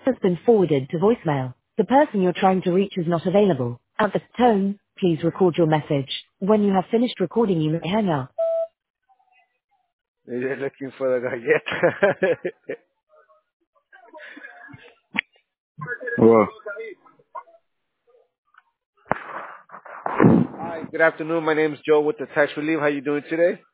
has been forwarded to voicemail. The person you're trying to reach is not available. At the tone, please record your message. When you have finished recording, you may hang up. You're looking for the galleta. Well, Hi, good afternoon. My name is Joe with the Tax Relief. How you doing today?